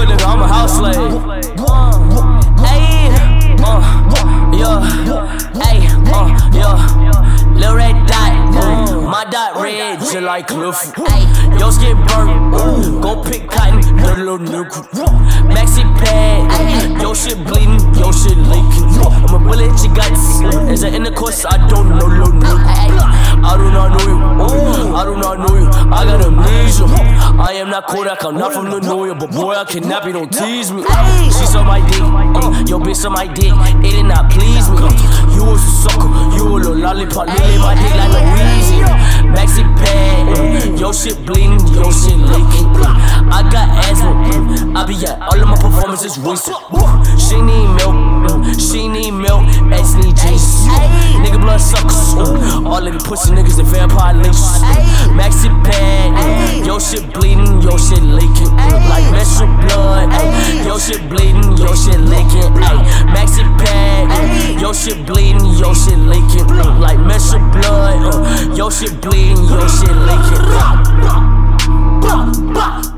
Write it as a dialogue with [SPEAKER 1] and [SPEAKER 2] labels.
[SPEAKER 1] hood nigga, I'm a house slave. Ayy, yeah, Lil Red Dot, my dot red, just like Cliff. Yo skin burnt, go pick cotton, little nigga. Maxi pad, yo shit bleeding, yo shit leaking. I'ma bullet your guts, as an intercourse, I don't know, little nigga. I do not know you, I do not know you, I got amnesia. I am not Kodak, I'm not from the New York, but boy, I kidnap you, don't tease me. She saw my dick, yo bitch saw my dick, it did not please me. You was a sucker, you a little lollipop, live my dick like Louisiana. Maxi pad, yo shit bleeding, yo shit leaking. I got asthma, I be at all of my performances wasted. She need milk, X need Jesus. Nigga blood suckers, all of the pussy niggas the vampire leeches. Maxi pad, yo shit bleeding, yo shit leaking. Like menstrual blood, yo shit bleeding, yo shit leaking. Maxi pad, yo shit bleeding, yo shit leaking. Like menstrual blood, yo shit bleeding, yo shit leaking.